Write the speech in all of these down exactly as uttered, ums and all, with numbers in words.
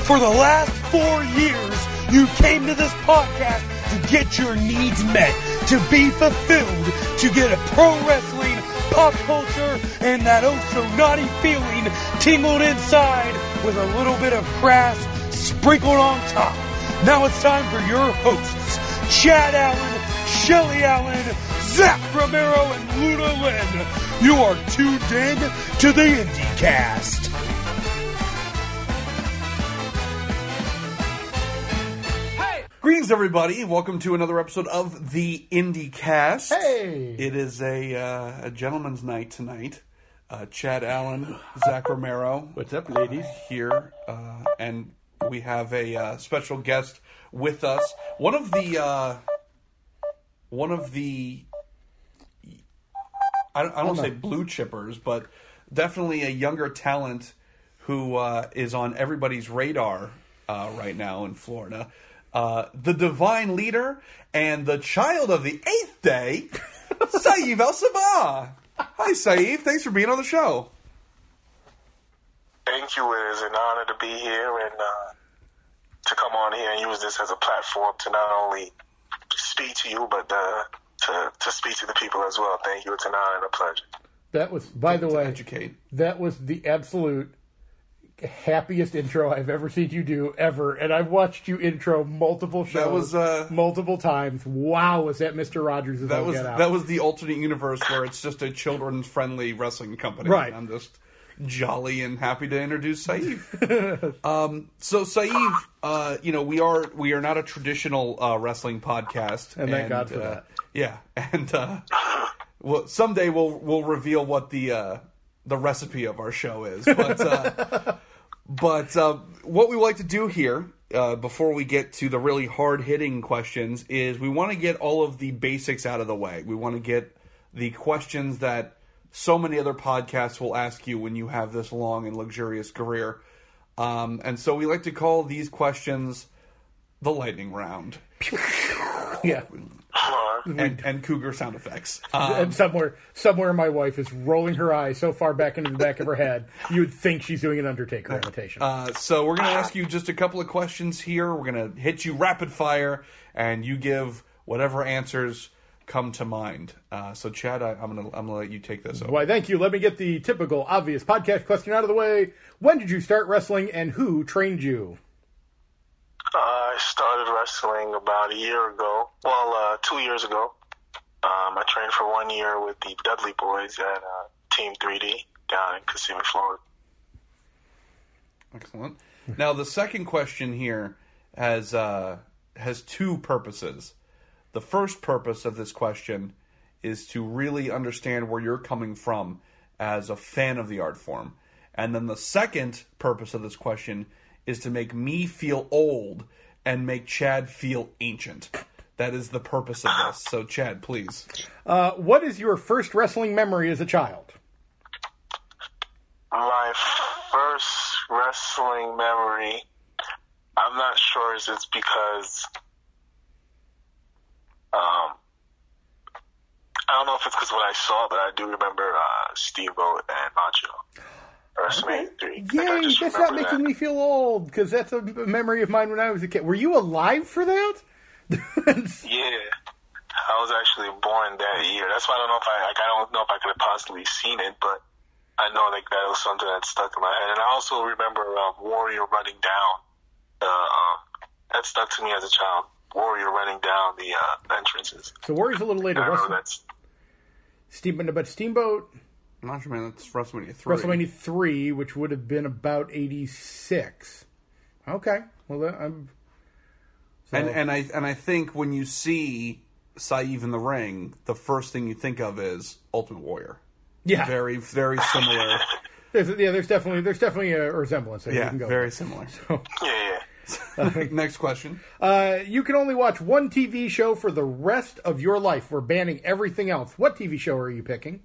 For the last four years, you came to this podcast to get your needs met, to be fulfilled, to get a pro wrestling, pop culture, and that oh-so-naughty feeling tingled inside with a little bit of crass sprinkled on top. Now it's time for your hosts, Chad Allen, Shelly Allen, Zach Romero, and Luna Lynn. You are tuned in to the IndieCast. Greetings, everybody. Welcome to another episode of the IndieCast. Hey! It is a, uh, a gentleman's night tonight. Uh, Chad Allen, Zach Romero. What's up, ladies? Here, uh, and we have a uh, special guest with us. One of the, uh, one of the, I don't, I don't say blue chippers, but definitely a younger talent who uh, is on everybody's radar uh, right now in Florida. Uh, the divine leader and the child of the eighth day, Saif El-Sabah. Hi, Saif. Thanks for being on the show. Thank you. It is an honor to be here and uh, to come on here and use this as a platform to not only speak to you, but uh, to, to speak to the people as well. Thank you. It's an honor and a pleasure. That was, by the way, educate. That was the absolute happiest intro I've ever seen you do ever, and I've watched you intro multiple shows, that was, uh, multiple times. Wow, was that Mister Rogers? That was that was the alternate universe where it's just a children's-friendly wrestling company. Right. I'm just jolly and happy to introduce Saif. um, so Saif, uh, you know, we are we are not a traditional uh, wrestling podcast, and thank God for uh, that. Yeah, and uh, well, someday we'll we'll reveal what the uh, the recipe of our show is, but. Uh, But uh, what we like to do here, uh, before we get to the really hard-hitting questions, is we want to get all of the basics out of the way. We want to get the questions that so many other podcasts will ask you when you have this long and luxurious career. Um, and so we like to call these questions the lightning round. Yeah. And, and cougar sound effects. Um, and somewhere, somewhere, my wife is rolling her eyes so far back into the back of her head, you would think she's doing an Undertaker imitation. Uh, so we're going to ask you just a couple of questions here. We're going to hit you rapid fire, and you give whatever answers come to mind. Uh, so, Chad, I, I'm going to I'm going to let you take this over. Why, thank you. Let me get the typical, obvious podcast question out of the way. When did you start wrestling, and who trained you? Uh, I started wrestling about a year ago. Well, uh, two years ago. Um, I trained for one year with the Dudley Boys at uh, Team three D down in Kissimmee, Florida. Excellent. Now, the second question here has uh, has two purposes. The first purpose of this question is to really understand where you're coming from as a fan of the art form. And then the second purpose of this question is to make me feel old and make Chad feel ancient. That is the purpose of this. So, Chad, please. Uh, what is your first wrestling memory as a child? My first wrestling memory, I'm not sure if it's because, um, I don't know if it's because what I saw, but I do remember uh, Steamboat and Macho. WrestleMania three. Yay, that's not making that. me feel old, because that's a memory of mine when I was a kid. Were you alive for that? Yeah. I was actually born that year. That's why I don't know if I, like, I don't know if I could have possibly seen it, but I know like that was something that stuck in my head. And I also remember um, Warrior running down, uh, um, that stuck to me as a child. Warrior running down the uh, entrances. So Warrior's a little later. I remember Wrestle- that's... Steamboat, but Steamboat... Macho Man, that's WrestleMania three. WrestleMania three, which would have been about eighty-six. Okay. Well, I'm... So. And and I and I think when you see Saif in the ring, the first thing you think of is Ultimate Warrior. Yeah. Very, very similar. There's, yeah, there's definitely there's definitely a resemblance there. Yeah, you can go very with. similar. So, Yeah, yeah. Next question. uh, you can only watch one T V show for the rest of your life. We're banning everything else. What T V show are you picking?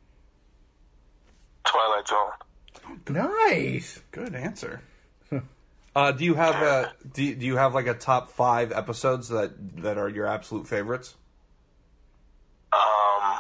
Twilight Zone. Nice. Good answer. Uh, do you have a do you, do you have like a top five episodes that that are your absolute favorites? Um,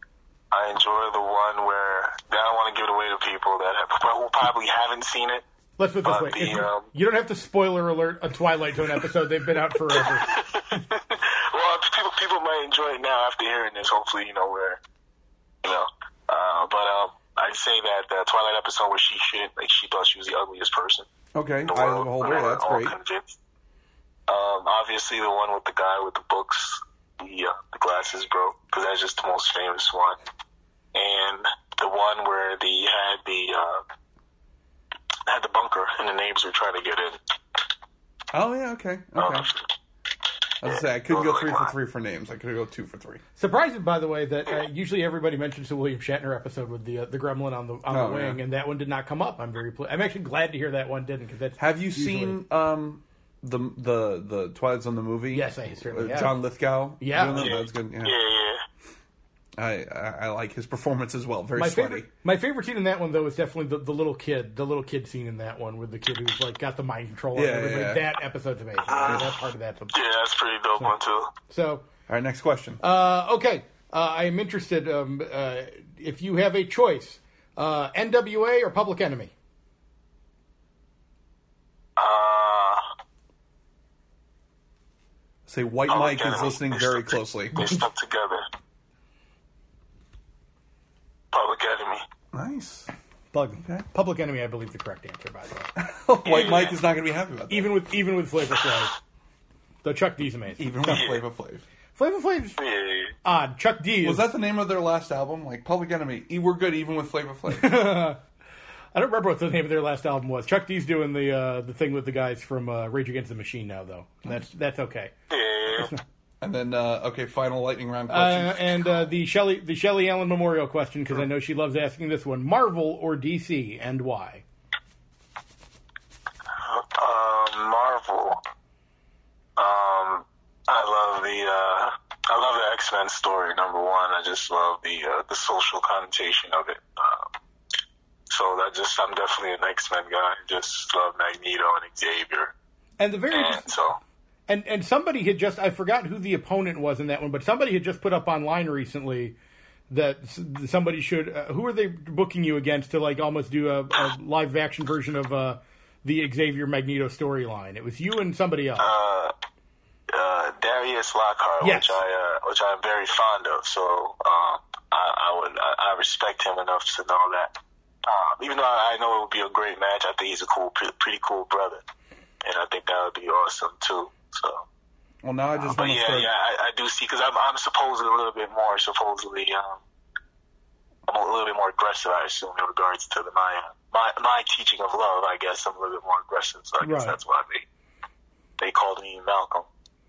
I enjoy the one where I don't want to give it away to people that have, who probably haven't seen it. Let's put it this Uh, way: the, if you, um, you don't have to spoiler alert a Twilight Zone episode. They've been out forever. Well, people people might enjoy it now after hearing this. Hopefully, you know where, you know. Uh, but um, I'd say that the Twilight episode where she shit, like she thought she was the ugliest person Okay, in the Eye of world. the Beholder, when they were that's all great. convinced. Um, obviously, the one with the guy with the books, the uh, the glasses broke, because that's just the most famous one. And the one where the had the uh, had the bunker and the neighbors were trying to get in. Oh yeah, okay, okay. Um, I was gonna say I couldn't go three for three for names. I could go two for three. Surprising, by the way, that uh, usually everybody mentions the William Shatner episode with the uh, the gremlin on the on Oh, the wing, yeah. and that one did not come up. I'm very pl- I'm actually glad to hear that one didn't, because that's Have you usually- seen um the the the Twilight Zone the movie? Yes, I certainly Uh, have. John Lithgow. Yeah. doing that? yeah, That's good. Yeah. yeah, yeah. I, I I like his performance as well. Very My sweaty. favorite, my favorite scene in that one, though, is definitely the, the little kid, the little kid scene in that one with the kid who's like got the mind control. Yeah, and everybody. yeah. That episode's amazing. Yeah, that part of that's Yeah, that's a pretty dope one too. so. All right, next question. Uh, okay, uh, I am interested. Um, uh, if you have a choice, uh, N W A or Public Enemy? Uh, Say White Public Mike is Enemy. listening They very stuck- closely. They stuck together. Public Enemy. Nice. Plug. Okay. Public Enemy, I believe, the correct answer. By the way, White Yeah. Mike is not going to be happy about that. even with even with Flavor Flav, though Chuck D's amazing. Even with Yeah. Flavor Flav. Flavor Flav's Yeah, yeah, yeah. odd. Chuck D is. Was that the name of their last album? Like Public Enemy. E- We're good even with Flavor Flav. I don't remember what the name of their last album was. Chuck D's doing the uh, the thing with the guys from uh, Rage Against the Machine now, though. That's that's okay. Yeah, yeah, yeah. And then uh, okay, final lightning round Uh, question. and uh, the Shelley the Shelley Allen Memorial question, because I know she loves asking this one: Marvel or D C, and why? Uh, Marvel. Um, I love the uh, I love the X-Men story. Number one, I just love the uh, the social connotation of it. Uh, so that just I'm definitely an X-Men guy. I just love Magneto and Xavier, And the very and so and and somebody had just I forgot who the opponent was in that one, but somebody had just put up online recently that s- somebody should. Uh, who are they booking you against to like almost do a, a live action version of uh, the Xavier Magneto storyline? It was you and somebody else. uh, uh, Darius Lockhart, Yes. which I uh, which I'm very fond of. So um, I, I would I, I respect him enough to know that. Uh, even though I know it would be a great match, I think he's a cool, pretty, pretty cool brother, and I think that would be awesome too. So, Well, now I just but want to yeah, start. yeah, I, I do see because I'm I'm supposedly a little bit more supposedly um I'm a little bit more aggressive, I assume, in regards to the my my my teaching of love. I guess I'm a little bit more aggressive, so I guess Right. that's why they they called me Malcolm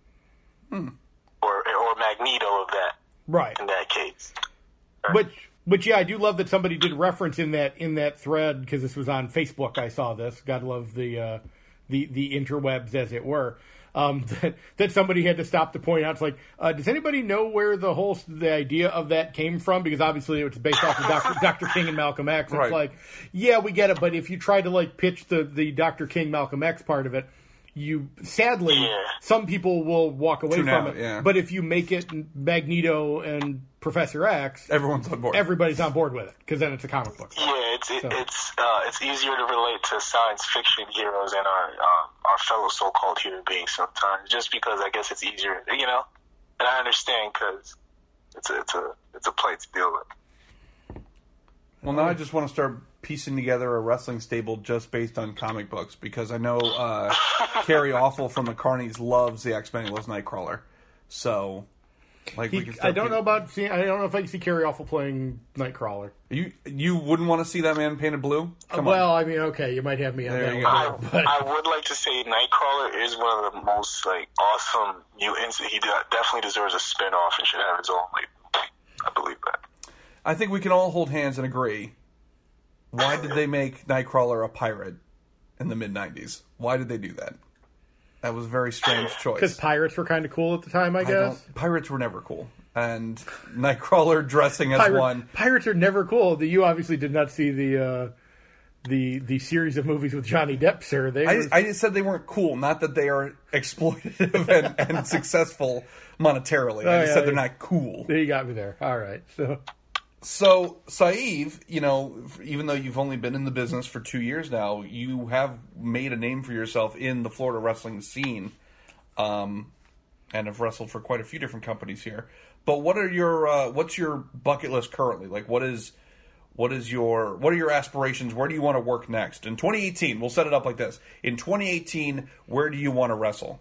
Hmm. or or Magneto of that right. in that case. Which, which, yeah, I do love that somebody did reference in that in that thread, because this was on Facebook. I saw this. God love the uh, the the interwebs, as it were. Um, that that somebody had to stop to point out. It's like, uh, does anybody know where the whole the idea of that came from? Because obviously it was based off of Doctor Doctor King and Malcolm X. It's Right. like, yeah, we get it, but if you try to like pitch the the Doctor King Malcolm X part of it, you sadly Yeah. some people will walk away Tune from out, it. yeah. But if you make it Magneto and Professor X, Everyone's on board. everybody's on board with it, because then it's a comic book. Yeah, it's it, So- it's uh, it's easier to relate to science fiction heroes and our um, our fellow so-called human beings sometimes, just because I guess it's easier, you know. And I understand because it's a it's a it's a plight to deal with. Well, now I just want to start piecing together a wrestling stable just based on comic books, because I know uh, Carrie Awful from the Carnies loves the X-Men and loves Nightcrawler. So, like, we He, can I start don't pe- know about seeing. I don't know if I can see Carrie Awful playing Nightcrawler. You you wouldn't want to see that man painted blue? Come well, on. I mean, okay, you might have me on There that you one, I, but I would like to say Nightcrawler is one of the most like awesome mutants. He de- definitely deserves a spin-off and should have his own like. I believe that. I think we can all hold hands and agree. Why did they make Nightcrawler a pirate in the mid nineties? Why did they do that? That was a very strange choice. because pirates were kind of cool at the time, I I guess. don't- pirates were never cool. And Nightcrawler dressing as Pirate- one. Pirates are never cool. You obviously did not see the uh, the the series of movies with Johnny Depp, sir. They I, were, I just said they weren't cool, not that they are exploitative and, and successful monetarily. I Oh, just yeah, said they're yeah. not cool. you got me there. All right, so So, Saeed, you know, even though you've only been in the business for two years now, you have made a name for yourself in the Florida wrestling scene, um, and have wrestled for quite a few different companies here. But what are your uh, what's your bucket list currently? Like, what is what is your what are your aspirations? Where do you want to work next in twenty eighteen? We'll set it up like this: in twenty eighteen, where do you want to wrestle?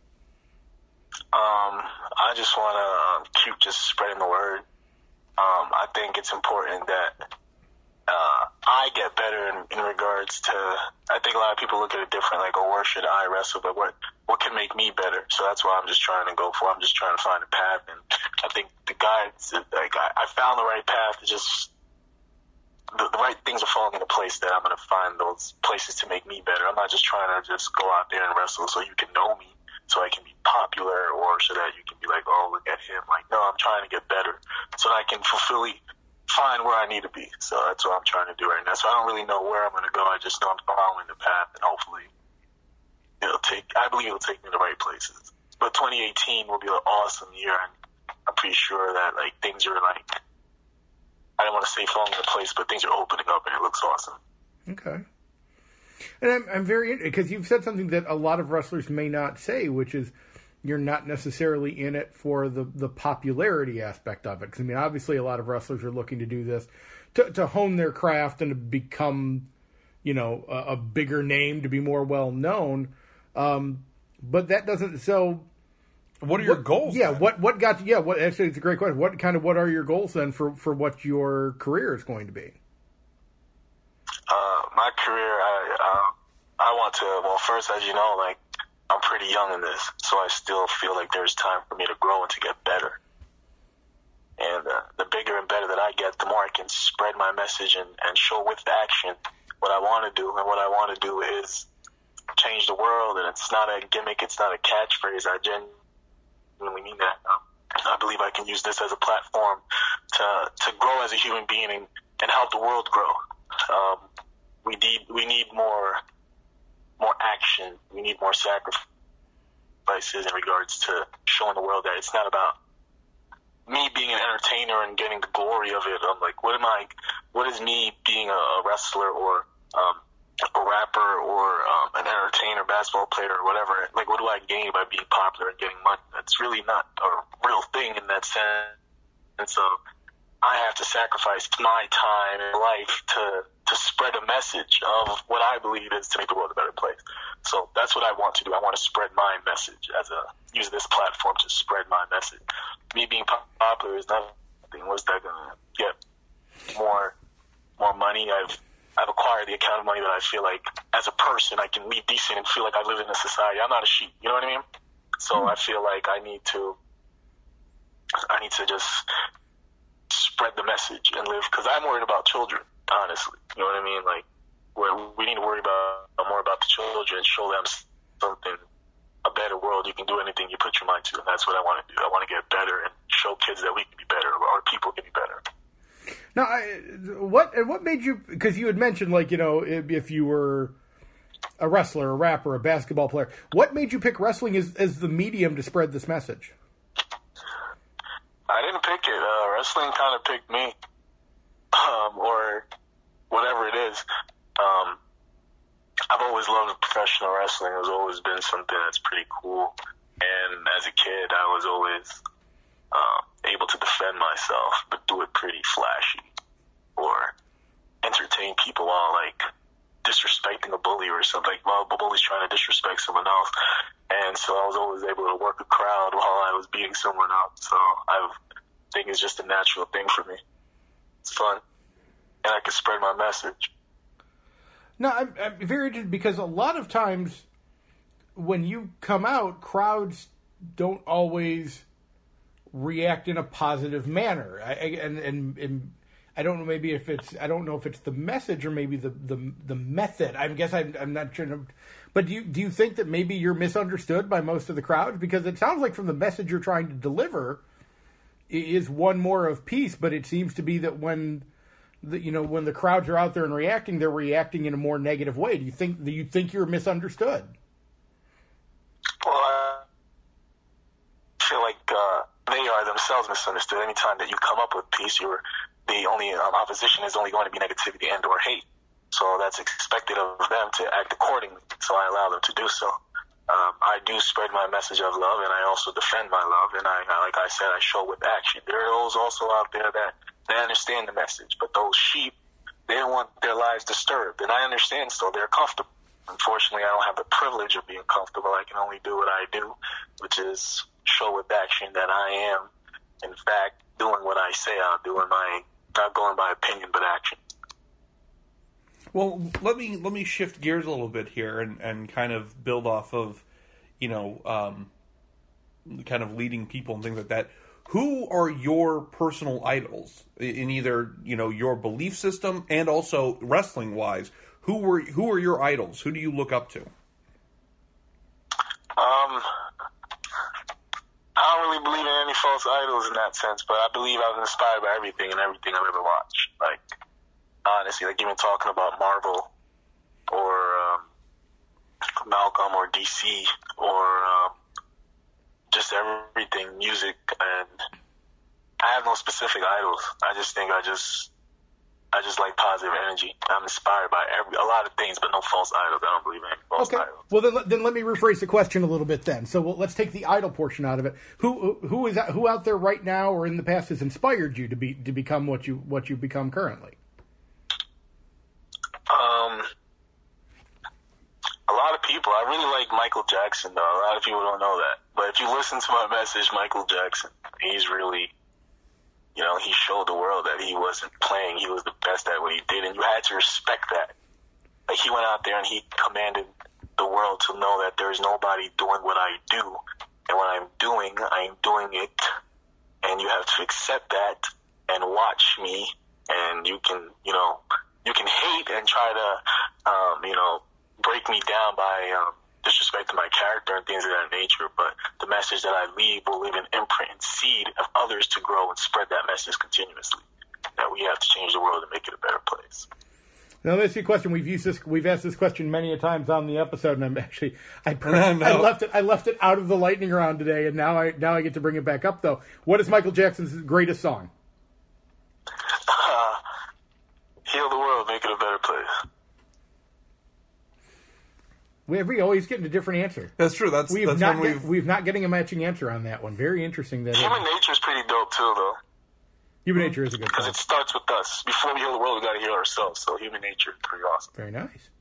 Um, I just want to keep just spreading the word. Um, I think it's important that uh, I get better in, in regards to. I think a lot of people look at it different, like, oh, where should I wrestle? But what what can make me better? So that's what I'm just trying to go for. I'm just trying to find a path, and I think the guides, like, I, I found the right path. It's just the, the right things are falling into place that I'm going to find those places to make me better. I'm not just trying to just go out there and wrestle so you can know me, so I can be popular, or so that you can be like, oh, look at him. Like, no, I'm trying to get better so that I can fully find where I need to be. So that's what I'm trying to do right now. So I don't really know where I'm going to go. I just know I'm following the path, and hopefully it'll take, I believe it'll take me to the right places. But twenty eighteen will be an awesome year, and I'm pretty sure that, like, things are, like, I don't want to say falling into place, but things are opening up, and it looks awesome. Okay. And I'm, I'm very, because you've said something that a lot of wrestlers may not say, which is you're not necessarily in it for the, the popularity aspect of it. Because, I mean, obviously a lot of wrestlers are looking to do this to, to hone their craft and to become, you know, a, a bigger name, to be more well-known. Um, but that doesn't, so... What are your what, goals? Yeah, then? what what got, yeah, what, actually, it's a great question. What kind of, what are your goals then for, for what your career is going to be? Uh, my career, I, uh, I want to, well, first, as you know, like, I'm pretty young in this, so I still feel like there's time for me to grow and to get better. And uh, the bigger and better that I get, the more I can spread my message and, and show with action what I want to do. And what I want to do is change the world, and it's not a gimmick, it's not a catchphrase. I genuinely mean that. Um, I believe I can use this as a platform to to grow as a human being and, and help the world grow. Um, we need we need more more action. We need more sacrifices in regards to showing the world that it's not about me being an entertainer and getting the glory of it. I'm like, what am I? What is me being a, a wrestler or um, a rapper or um, an entertainer, basketball player, or whatever? Like, what do I gain by being popular and getting money? That's really not a real thing in that sense. And so I have to sacrifice my time and life to to spread a message of what I believe is to make the world a better place. So that's what I want to do. I want to spread my message as a use this platform to spread my message. Me being popular is nothing. What's that gonna get? More more money. I've I've acquired the amount of money that I feel like as a person I can leave decent and feel like I live in a society. I'm not a sheep. You know what I mean? So mm-hmm. I feel like I need to I need to just spread the message and live, because I'm worried about children, honestly. You know what I mean? Like, where we need to worry about more about the children, show them something, a better world. You can do anything you put your mind to, and that's what I want to do. I want to get better and show kids that we can be better, or our people can be better. Now, I, what and what made you? Because you had mentioned, like, you know, if, if you were a wrestler, a rapper, a basketball player, what made you pick wrestling as as the medium to spread this message? I didn't pick it. Uh, wrestling kind of picked me, um, or whatever it is. Um, I've always loved professional wrestling. It's always been something that's pretty cool. And as a kid, I was always uh, able to defend myself, but do it pretty flashy, or entertain people while, like, disrespecting a bully or something. Like, while a bully's trying to disrespect someone else. And so I was always able to work a crowd while I was beating someone up. So I think it's just a natural thing for me. It's fun. And I can spread my message. No, I'm, I'm very interested, because a lot of times when you come out, crowds don't always react in a positive manner. I, and, and, and I don't know, maybe if it's, I don't know if it's the message or maybe the, the, the method. I guess I'm, I'm not sure. But do you, do you think that maybe you're misunderstood by most of the crowds? Because it sounds like from the message you're trying to deliver is one more of peace, but it seems to be that when the, you know, when the crowds are out there and reacting, they're reacting in a more negative way. Do you think, do you think you're misunderstood? Well, I feel like uh, they are themselves misunderstood. Anytime that you come up with peace, you're the only um, opposition is only going to be negativity and or hate. So that's expected of them to act accordingly. So I allow them to do so. Um, I do spread my message of love, and I also defend my love. And I, I, like I said, I show with action. There are those also out there that they understand the message, but those sheep, they don't want their lives disturbed. And I understand, so they're comfortable. Unfortunately, I don't have the privilege of being comfortable. I can only do what I do, which is show with action that I am, in fact, doing what I say I'll do, and my not going by opinion but action. Well, let me let me shift gears a little bit here and, and kind of build off of, you know, um, kind of leading people and things like that. Who are your personal idols in either, you know, your belief system and also wrestling wise? Who were who are your idols? Who do you look up to? Um, I don't really believe in any false idols in that sense, but I believe I was inspired by everything and everything I've ever watched. Like, honestly, like even talking about Marvel or um, Malcolm or D C or um, just everything, music, and I have no specific idols. I just think I just I just like positive energy. I'm inspired by every a lot of things, but no false idols. I don't believe in any false okay. idols. Well, then, then let me rephrase the question a little bit. Then, so well, let's take the idol portion out of it. Who who is who out there right now or in the past has inspired you to be to become what you what you've become currently? Um, a lot of people. I really like Michael Jackson, though. A lot of people don't know that. But if you listen to my message, Michael Jackson, he's really, you know, he showed the world that he wasn't playing. He was the best at what he did, and you had to respect that. Like, he went out there and he commanded the world to know that there's nobody doing what I do. And what I'm doing, I'm doing it, and you have to accept that and watch me, and you can, you know, you can hate and try to, um, you know, break me down by um, disrespecting my character and things of that nature, but the message that I leave will leave an imprint and seed of others to grow and spread that message continuously, that we have to change the world and make it a better place. Now, let me ask you a question. We've used this. We've asked this question many a times on the episode, and I'm actually I, no, no. I left it. I left it out of the lightning round today, and now I now I get to bring it back up. Though, what is Michael Jackson's greatest song? Uh, heal the world, make it a better place. We we always get a different answer. That's true. That's we've that's not when get, we've we've not getting a matching answer on that one. Very interesting. That Human nature is pretty dope too, though. Human nature is a good because song. it starts with us. Before we heal the world, we got to heal ourselves. So human nature is pretty awesome. Very nice.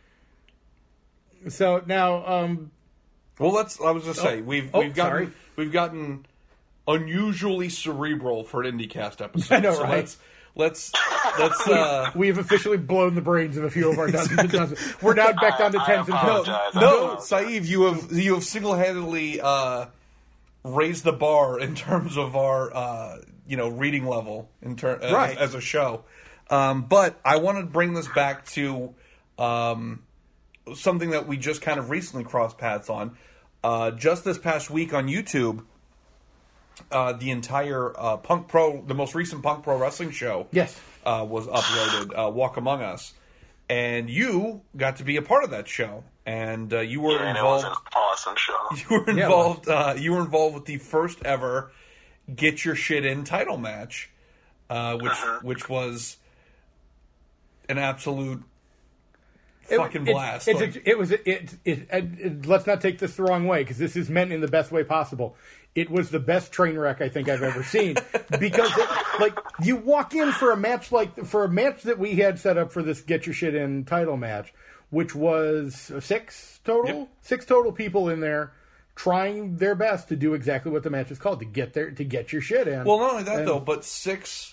So now, um, well, let's. I was just oh, saying we've oh, we've gotten sorry. we've gotten unusually cerebral for an IndieCast episode. I know, so right? Let's let's let's. Uh, we have officially blown the brains of a few of our dozens and dozens. We're now back down to I- I tens and apologize. twelves. I no, apologize. Saeed, you have you have single handedly uh, raised the bar in terms of our uh, you know reading level in ter- as, Right. as a show. Um, but I want to bring this back to um, something that we just kind of recently crossed paths on. Uh, just this past week on YouTube, uh, the entire uh, Punk Pro, the most recent Punk Pro Wrestling show, Yes. uh, was uploaded. Uh, Walk Among Us, and you got to be a part of that show, and uh, you were Yeah, and it was involved. an awesome show. You were Yeah, it involved. Uh, you were involved with the first ever Get Your Shit In title match, uh, which Uh-huh. which was an absolute It- fucking it- blast. It's, Like, it, it was. It, it, it, it- Let's not take this the wrong way because this is meant in the best way possible. It was the best train wreck I think I've ever seen because, it, like, you walk in for a match like for a match that we had set up for this Get Your Shit In title match, which was six total, Yep. six total people in there trying their best to do exactly what the match is called to get there to get your shit in. well, not only that And- though, but six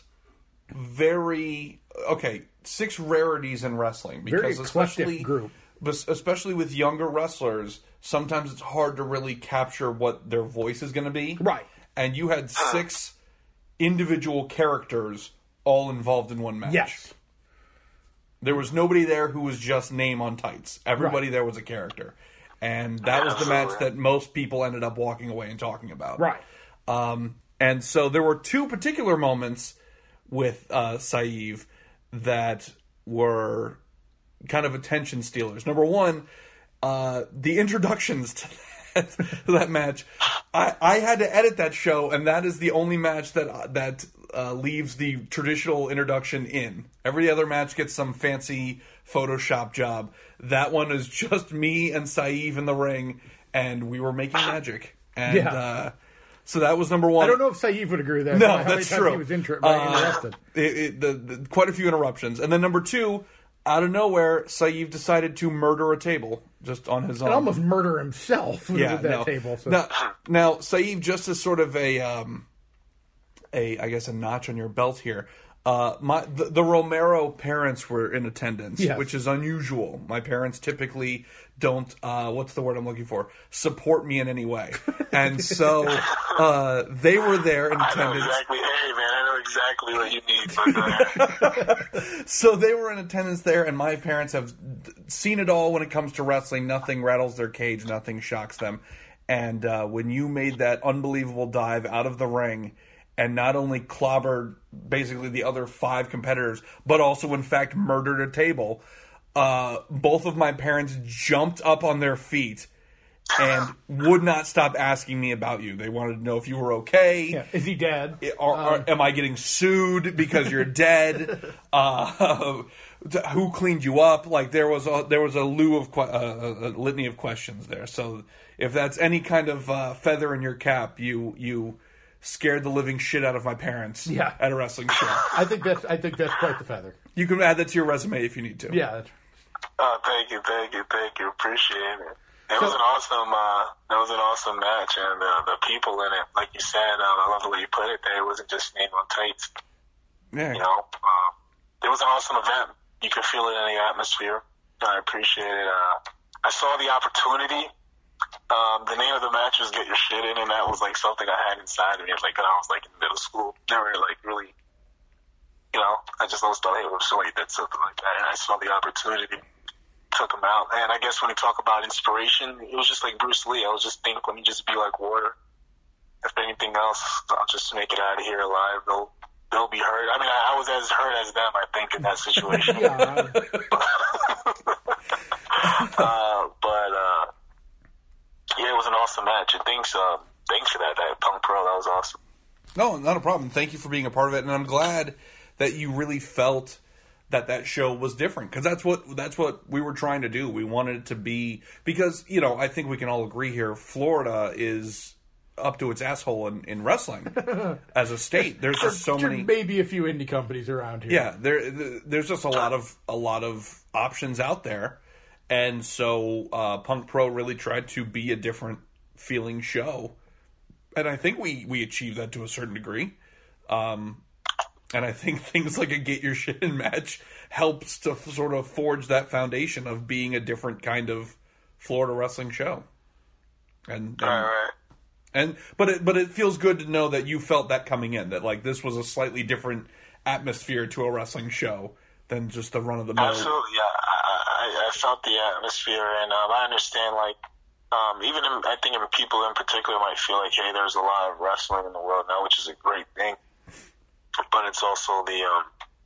very okay six rarities in wrestling because Very eclectic especially group. but especially with younger wrestlers, sometimes it's hard to really capture what their voice is going to be. Right. And you had six individual characters all involved in one match. Yes. There was nobody there who was just name on tights. Everybody Right. there was a character. And that was the match that most people ended up walking away and talking about. Right. Um, and so there were two particular moments with uh, Saeed that were kind of attention stealers. Number one, uh, the introductions to that, to that match. I, I had to edit that show, and that is the only match that that uh, leaves the traditional introduction in. Every other match gets some fancy Photoshop job. That one is just me and Saeed in the ring, and we were making magic. And Yeah. uh, so that was number one. I don't know if Saeed would agree with that. No, How that's many times true. He was inter- uh, interrupted. It, it, the, the, quite a few interruptions. And then number two, out of nowhere, Saeed decided to murder a table just on his own. And almost murder himself with yeah, that no. table. So. Now, now, Saeed, just as sort of a, um, a I guess, a notch on your belt here, uh, my the, the Romero parents were in attendance, Yes. which is unusual. My parents typically don't, uh, what's the word I'm looking for, support me in any way. And so uh, they were there in I know attendance. exactly. Hey, man, I know exactly what you need. But, uh, So they were in attendance there, and my parents have seen it all when it comes to wrestling. Nothing rattles their cage, nothing shocks them. And uh, when you made that unbelievable dive out of the ring and not only clobbered basically the other five competitors, but also, in fact, murdered a table, uh, both of my parents jumped up on their feet and would not stop asking me about you. They wanted to know if you were okay. Yeah. Is he dead? Are, are, am I getting sued because you're dead? Uh, who cleaned you up? Like there was a there was a lieu of que- uh, a litany of questions there. So if that's any kind of uh, feather in your cap, you you scared the living shit out of my parents. Yeah. At a wrestling show. I think that's I think that's quite the feather. You can add that to your resume if you need to. Yeah. That's, oh, thank you, thank you, thank you. Appreciate it. It So- was an awesome, uh, it was an awesome match, and uh, the people in it, like you said, uh, I love the way you put it there. It wasn't just name on tights. Yeah. You know, uh, it was an awesome event. You could feel it in the atmosphere. I appreciate it. Uh, I saw the opportunity. Um, the name of the match was "Get Your Shit In," and that was like something I had inside of me. Like when I was like in middle school, never like really, you know, I just always thought, hey, well, somebody did something like that, and I saw the opportunity, took him out. And I guess when you talk about inspiration, it was just like Bruce Lee. I was just thinking, let me just be like water. If anything else, I'll just make it out of here alive. They'll they'll be hurt. I mean, I, I was as hurt as them, I think, in that situation. yeah. uh, but uh, yeah, it was an awesome match. And thanks, uh, thanks for that, that Punk Pro. That was awesome. No, not a problem. Thank you for being a part of it, and I'm glad that you really felt that that show was different, because that's what that's what we were trying to do. We wanted it to be, because you know I think we can all agree here, Florida is up to its asshole in, in wrestling as a state. There's just so There many. may be a few indie companies around here. Yeah, there there's just a lot of a lot of options out there, and so uh, Punk Pro really tried to be a different feeling show, and I think we we achieved that to a certain degree. Um, and I think things like a Get Your Shit In match helps to f- sort of forge that foundation of being a different kind of Florida wrestling show. And, and All right. And but it but it feels good to know that you felt that coming in, that like this was a slightly different atmosphere to a wrestling show than just the run of the mill. Absolutely, yeah. I, I, I felt the atmosphere, and um, I understand, like, um, even in, I think in people in particular might feel like, hey, there's a lot of wrestling in the world now, which is a great thing. But it's also the um,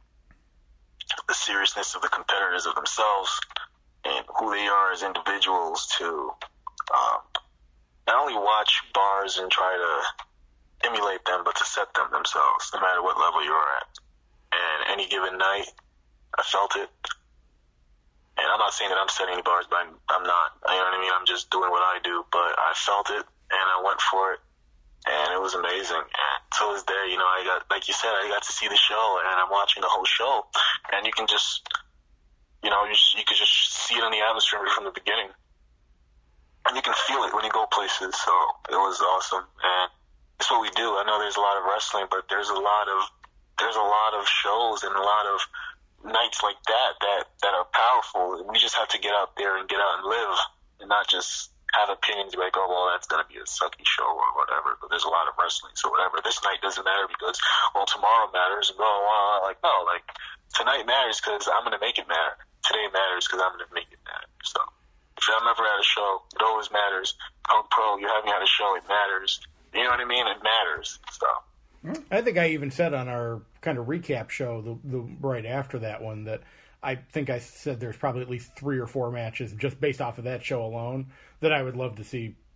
the seriousness of the competitors of themselves and who they are as individuals to um, not only watch bars and try to emulate them, but to set them themselves, no matter what level you're at. And any given night, I felt it. And I'm not saying that I'm setting any bars, but I'm, I'm not. You know what I mean? I'm just doing what I do. But I felt it, and I went for it, and it was amazing. And to this day, you know, I got, like you said, I got to see the show, and I'm watching the whole show, and you can just, you know, you, you can just see it in the atmosphere from the beginning. And you can feel it when you go places, so it was awesome. And it's what we do. I know there's a lot of wrestling, but there's a lot of, there's a lot of shows and a lot of nights like that that that are powerful. We just have to get out there and get out and live, and not just have opinions like, oh well, that's gonna be a sucky show or whatever. But there's a lot of wrestling, so whatever. This night doesn't matter because well, tomorrow matters, and blah blah blah. Like no, like tonight matters because I'm gonna make it matter. Today matters because I'm gonna make it matter. So if I'm ever at a show, it always matters. Punk Pro, you haven't had a show, it matters. You know what I mean? It matters. So. I think I even said on our kind of recap show, the, the right after that one, that I think I said there's probably at least three or four matches just based off of that show alone that I would love to see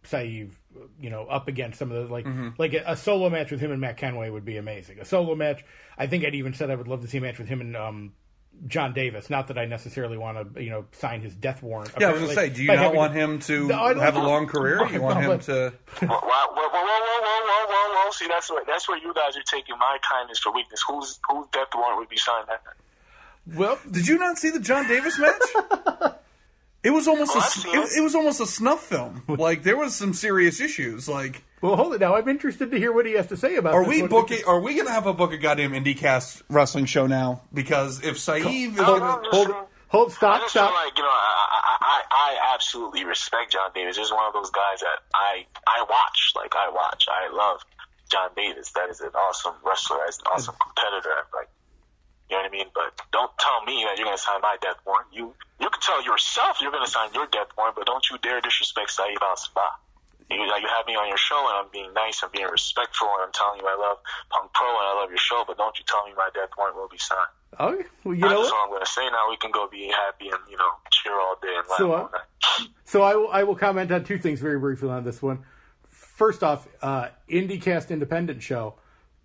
Saeed, you know, up against some of the, like, Mm-hmm. like a, a solo match with him and Matt Kenway would be amazing. A solo match, I think I'd even said I would love to see a match with him and um, John Davis. Not that I necessarily want to, you know, sign his death warrant. Yeah, I was going to say, do you By not having- want him to No, I don't have a want- long career? You want No, him but- to... Whoa, whoa, whoa, whoa, whoa, whoa, whoa, whoa, whoa. See, that's what that's where you guys are taking my kindness for weakness. Whose whose death warrant would be signed that night? Well, Did you not see the John Davis match? It was almost Oh, a, I've s- seen it, it. it was almost a snuff film. Like there was some serious issues. Like, well, hold it now. I'm interested to hear what he has to say about. are this we one. booking? Are we going to have a book a goddamn IndieCast wrestling show now? Because if Saeed is No, going no, to, just- Hold, hold, I stop, just feel stop. like, you know, I, I, I, I absolutely respect John Davis. He's one of those guys that I I watch. Like, I watch. I love John Davis. That is an awesome wrestler. He's an awesome competitor. Like, you know what I mean? But don't tell me that you're going to sign my death warrant. You you can tell yourself you're going to sign your death warrant, but don't you dare disrespect Saeed Al-Sabah. You, you have me on your show, and I'm being nice, I'm being respectful, and I'm telling you I love Punk Pro and I love your show, but don't you tell me my death warrant will be signed. Okay, well, you That's know just what? all I'm going to say. Now we can go be happy and, you know, cheer all day and laugh So, uh, all night. So I will, I will comment on two things very briefly on this one. First off, uh, IndieCast Independent Show.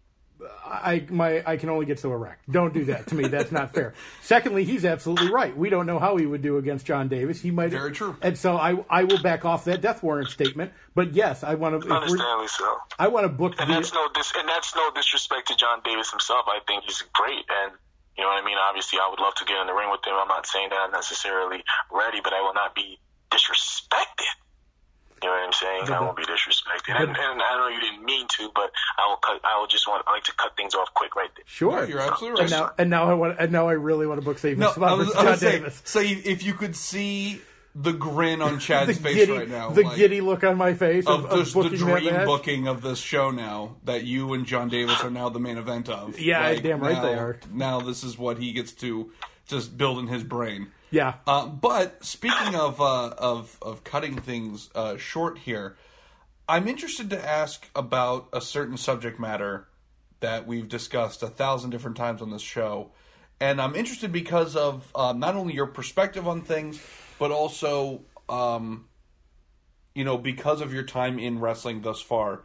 I my I can only get so erect. Don't do that to me. That's not fair. Secondly, he's absolutely right. We don't know how he would do against John Davis. He might Very true. And so I I will back off that death warrant statement. But yes, I want to. Understandably so. I want to book And the. that's no dis- and that's no disrespect to John Davis himself. I think he's great, and you know what I mean. Obviously, I would love to get in the ring with him. I'm not saying that I'm necessarily ready, but I will not be disrespected. You know what I'm saying? But I the- won't be disrespected, but- and, and I know you didn't mean to, but I will cut. I will just want. I like to cut things off quick right there. Sure, No, you're absolutely And right. now, and now I want. And now I really want to book Save no, Miss I was, versus I John was saying, Davis. Saeed, if you could see the grin on The Chad's face giddy, right now, the like, giddy look on my face of, of of just the booking that dream match. booking of this show now that you and John Davis are now the main event of. Yeah, Like, damn right now, they are. Now this is what he gets to just build in his brain. Yeah. Uh, but speaking of uh, of of cutting things uh, short here, I'm interested to ask about a certain subject matter that we've discussed a thousand different times on this show, and I'm interested because of uh, not only your perspective on things, but also um, you know, because of your time in wrestling thus far.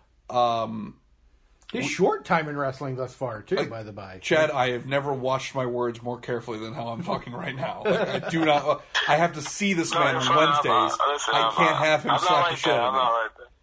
Um, His short time in wrestling thus far, too, by the by. Chad, I have never watched my words more carefully than how I'm talking right now. Like, I do not. I have to see this No, man you're on fine. I'm Wednesdays. not- listen, I I'm can't not- have him I'm slap not the like shit that. out of I'm me. not like that.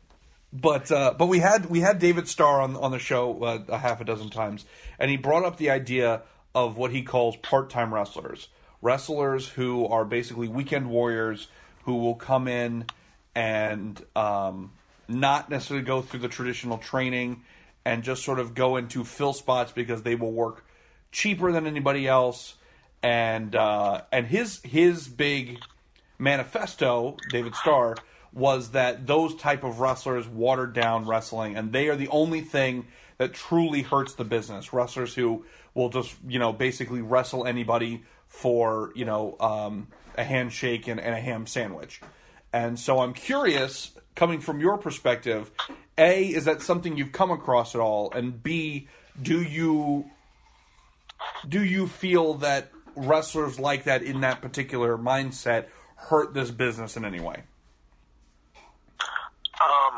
But uh, but we had we had David Starr on on the show uh, a half a dozen times, and he brought up the idea of what he calls part-time wrestlers, wrestlers who are basically weekend warriors who will come in and um, not necessarily go through the traditional training and just sort of go into fill spots because they will work cheaper than anybody else. And uh, and his his big manifesto, David Starr, was that those type of wrestlers watered down wrestling, and they are the only thing that truly hurts the business. Wrestlers who will just, you know, basically wrestle anybody for, you know, um, a handshake and, and a ham sandwich. And so I'm curious, coming from your perspective, A, is that something you've come across at all? And B, do you do you feel that wrestlers like that in that particular mindset hurt this business in any way? Um,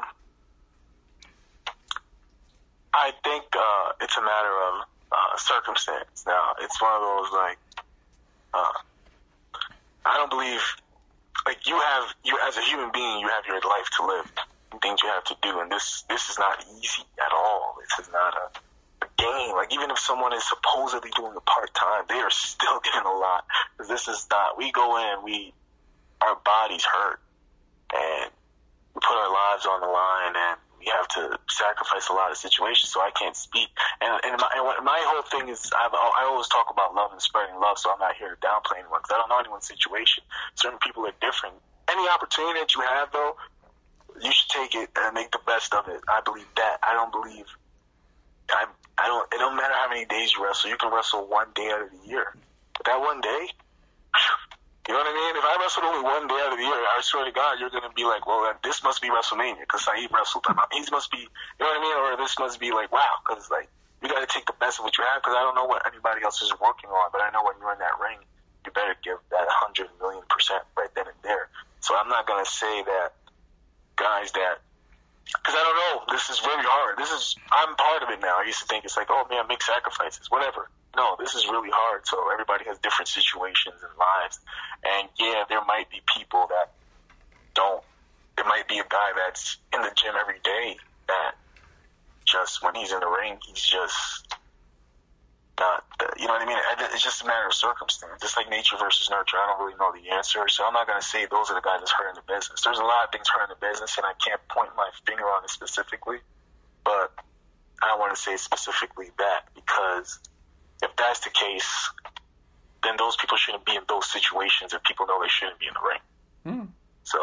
I think uh, it's a matter of uh, circumstance. Now, it's one of those like, uh, I don't believe like you have you as a human being, you have your life to live, and things you have to do, and this this is not easy at all. This is not a, a game. Like even if someone is supposedly doing a part time, they are still getting a lot because this is not. We go in, we our bodies hurt, and we put our lives on the line, and we have to sacrifice a lot of situations. So I can't speak. And, and, my, and my whole thing is, I've, I always talk about love and spreading love. So I'm not here to downplay anyone because I don't know anyone's situation. Certain people are different. Any opportunity that you have, though, you should take it and make the best of it. I believe that. I don't believe. I I don't. It don't matter how many days you wrestle. You can wrestle one day out of the year, but that one day. You know what I mean? If I wrestled only one day out of the year, I swear to God, you're going to be like, well, this must be WrestleMania because Saeed wrestled. He must be, you know what I mean? Or this must be like, wow, because like, you got to take the best of what you have because I don't know what anybody else is working on, but I know when you're in that ring, you better give that one hundred million percent right then and there. So I'm not going to say that guys that, because I don't know, this is very hard. This is, I'm part of it now. I used to think it's like, oh man, make sacrifices, whatever. No, this is really hard. So everybody has different situations and lives. And yeah, there might be people that don't, there might be a guy that's in the gym every day that just, when he's in the ring, he's just not, you know what I mean? It's just a matter of circumstance. Just like nature versus nurture. I don't really know the answer. So I'm not going to say those are the guys that's hurting the business. There's a lot of things hurting the business, and I can't point my finger on it specifically. But I don't want to say specifically that, because if that's the case, then those people shouldn't be in those situations if people know they shouldn't be in the ring. Mm. So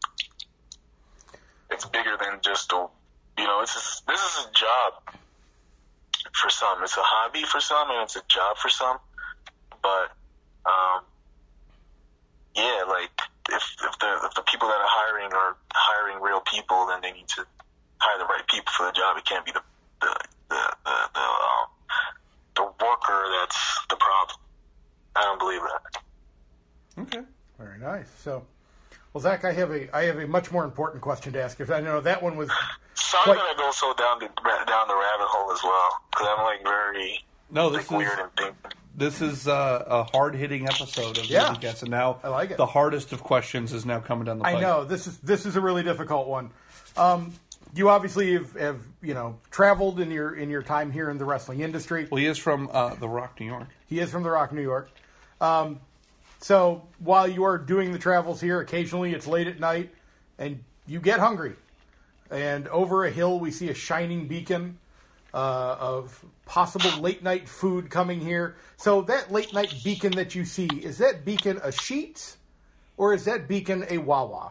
it's bigger than just a, you know, it's just, this is a job for some. It's a hobby for some, and it's a job for some. But um, yeah, like if if the if the people that are hiring are hiring real people, then they need to hire the right people for the job. It can't be the the the the, the, um, the worker that's the problem. I don't believe that. Okay, very nice. So, well, Zach, I have a I have a much more important question to ask. If I know that one was. Sorry that I go so down the down the rabbit hole as well, because I'm like very no, this like, is weird and thinking. This is uh, a hard hitting episode of yeah. Movie Guess, and now I like it. The hardest of questions is now coming down the pipe. I know this is this is a really difficult one. Um, you obviously have, have you know traveled in your in your time here in the wrestling industry. Well, he is from uh, the Rock, New York. He is from the Rock, New York. Um, so while you are doing the travels here, occasionally it's late at night, and you get hungry. And over a hill, we see a shining beacon uh, of possible late-night food coming here. So that late-night beacon that you see, is that beacon a Sheetz, or is that beacon a Wawa?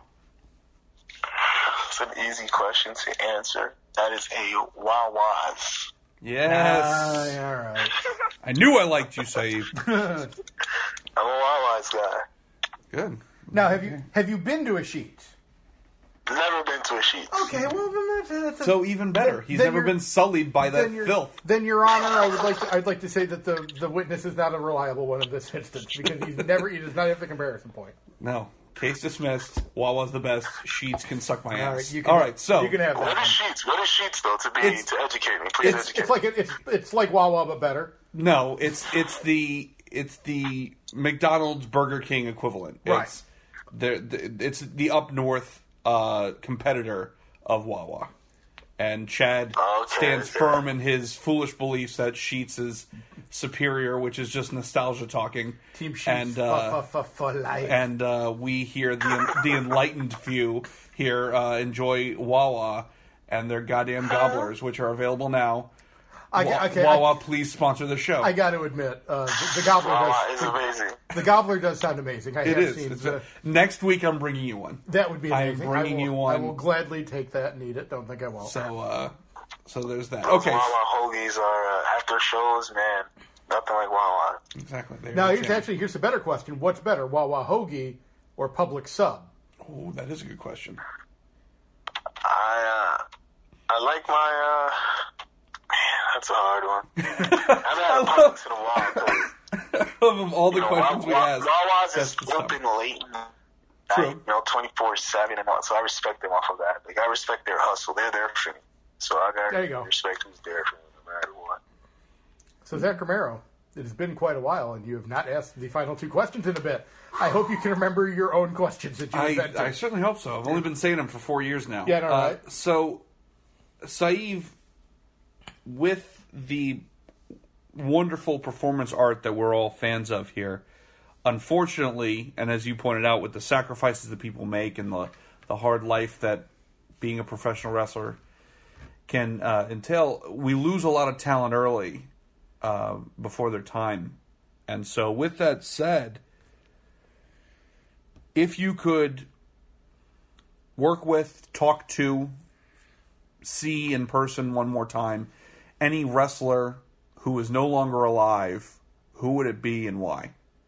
It's an easy question to answer. That is a Wawa's. Yes. Uh, all right. I knew I liked you, Saeed. I'm a Wawa's guy. Good. Now, have you have you been to a Sheetz? Never been to a Sheetz. Okay, well then that's, that's a, So even better. He's then never you're- been sullied by that then your- filth. Then, Your Honor, I would like to I'd like to say that the, the witness is not a reliable one in this instance because he's never he does not have the comparison point. No. Case dismissed. Wawa's the best. Sheets can suck my ass. All right, you can, All right, so you can have What that. is Sheetz? What is Sheetz though? To be It's- to educate me, please it's- educate It's like it's it's like Wawa but better. no, it's it's the it's the McDonald's Burger King equivalent. Right. It's the, the it's the up north uh, competitor of Wawa. And Chad Okay, stands okay. firm in his foolish beliefs that Sheetz is superior, which is just nostalgia talking. Team Sheetz and uh, for, for, for life. and uh, we here, the the enlightened few here, uh, enjoy Wawa and their goddamn gobblers, which are available now. I, Wa- okay, Wawa, I, please sponsor the show. I got to admit, uh, the, the gobbler Wawa is does amazing. the gobbler does sound amazing. I it have is. seen It's the, a- next week, I'm bringing you one. that would be I am amazing. bringing I will, you one. I will gladly take that and eat it. Don't think I won't. So, uh, so there's that. Those Okay, Wawa hoagies are uh, after shows, man. Nothing like Wawa. exactly. There Now you here's go. actually here's a better question: what's better, Wawa hoagie or Publix sub? Oh, that is a good question. I uh, I like my uh, man. That's a hard one. I've had a Publix in a while. 'cause, Of all the you know, questions we Wa- asked, Wawa's that's is the stuff. open late and night, True. you know, twenty-four seven and all. So I respect them off of that. Like I respect their hustle. They're there for me. So I gotta There you go. respect who's there for me no matter what. So Zach Romero, it has been quite a while, and you have not asked the final two questions in a bit. I hope you can remember your own questions that you I, invented. I certainly hope so. I've only been saying them for four years now. Yeah, no, uh, right. So, Saeed, with the wonderful performance art that we're all fans of here, unfortunately, and as you pointed out, with the sacrifices that people make and the, the hard life that being a professional wrestler can uh, entail, we lose a lot of talent early uh, before their time. And so, with that said, if you could work with, talk to, see in person one more time any wrestler who is no longer alive, who would it be and why?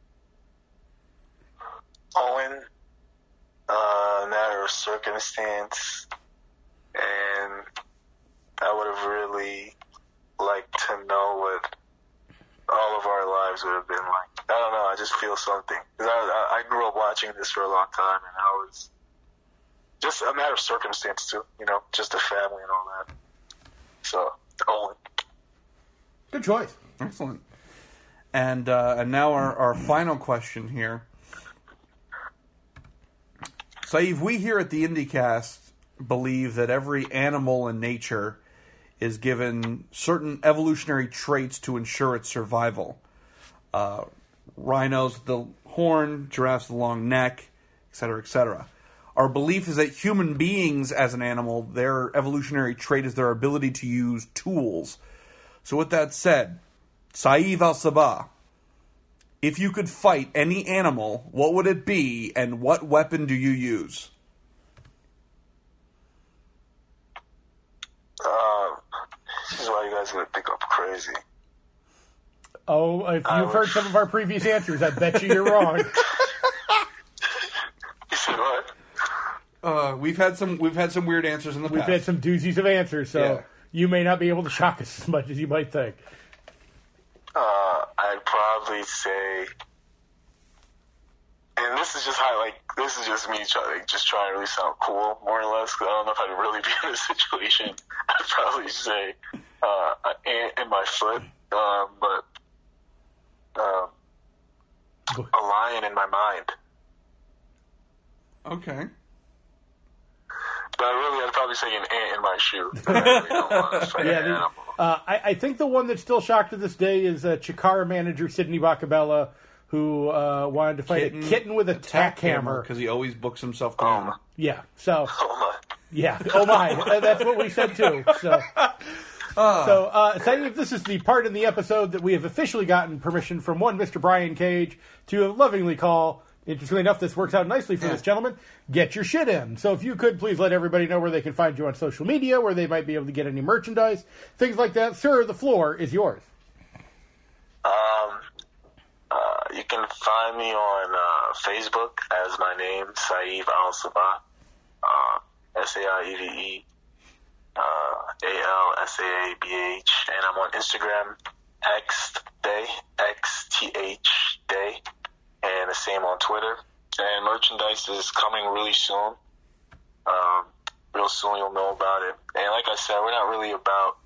Owen, uh, matter of circumstance, and I would have really liked to know what all of our lives would have been like. I don't know, I just feel something. 'Cause I, I, I grew up watching this for a long time, and I was just a matter of circumstance too, you know, just the family and all that. So, Olin. Good choice. Excellent. And uh, and now our, our final question here. Saeed, we here at the IndieCast believe that every animal in nature is given certain evolutionary traits to ensure its survival. Uh, rhinos with the horn, giraffes with the long neck, et cetera, et cetera. Our belief is that human beings as an animal, their evolutionary trait is their ability to use tools. So with that said, Saeed Al-Sabah, if you could fight any animal, what would it be, and what weapon do you use? Uh, this is why you guys are going to think I'm crazy. Oh, if you've I heard would... some of our previous answers, I bet you you're wrong. You said what? Uh, we've had some we've had some weird answers in the We've past. had some doozies of answers, so Yeah. you may not be able to shock us as much as you might think. Uh, I'd probably say, and this is just how, like, this is just me trying, like, just trying to really sound cool, more or less, because I don't know if I'd really be in this situation. I'd probably say uh, an ant in my foot, um, but um, a lion in my mind. Okay. But really, I'd probably say an ant in my shoe. I really don't want to fight Yeah, an the, animal. uh, I, I think the one that's still shocked to this day is uh, Chikara manager Sidney Bacabella, who uh, wanted to fight Kitten, a kitten with a tack hammer. because he always books himself Oh, down. my. Yeah, so Oh, my. yeah, oh my, uh, that's what we said too. So, so uh, Saeed, this is the part in the episode that we have officially gotten permission from one Mister Brian Cage to lovingly call. Interestingly enough, this works out nicely for Yeah. this gentleman. Get your shit in. So if you could, please let everybody know where they can find you on social media, where they might be able to get any merchandise, things like that. Sir, the floor is yours. Um, uh, you can find me on uh, Facebook as my name, Saeed Al-Sabah, uh, S A I E V E, uh, A L S A A B H, and I'm on Instagram, X Day, X T H Day, and the same on Twitter. And merchandise is coming really soon. Um, real soon you'll know about it. And like I said, we're not really about,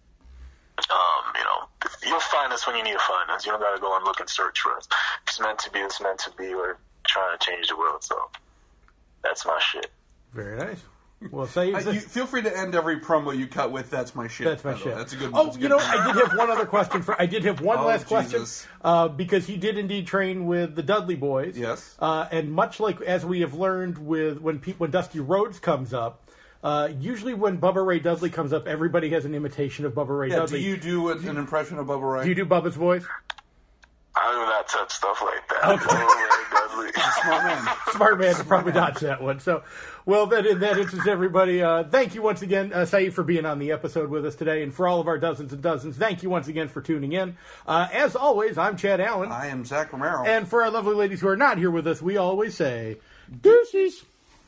um, you know, you'll find us when you need to find us. You don't got to go and look and search for us. If it's meant to be, it's meant to be. We're trying to change the world, so that's my shit. Very nice. Well, Saeed, Uh, you, feel free to end every promo you cut with "That's my shit." That's my by the way. shit. That's a good. Oh, that's a you good know, one. I did have one other question for. I did have one Oh, last question Jesus. uh, because he did indeed train with the Dudley Boys. Yes. Uh, and much like as we have learned with when pe- when Dusty Rhodes comes up, uh, usually when Bubba Ray Dudley comes up, everybody has an imitation of Bubba Ray Yeah, Dudley. do you do an an impression of Bubba Ray? Do you do Bubba's voice? I do not touch stuff like that. Oh, Ray Dudley. Smart man. Smart man to probably dodge that one. So, well, that in that instance, everybody, uh, thank you once again, uh, Saeed, for being on the episode with us today, and for all of our dozens and dozens, thank you once again for tuning in. Uh, as always, I'm Chad Allen, I am Zach Romero. and for our lovely ladies who are not here with us, we always say, deuces.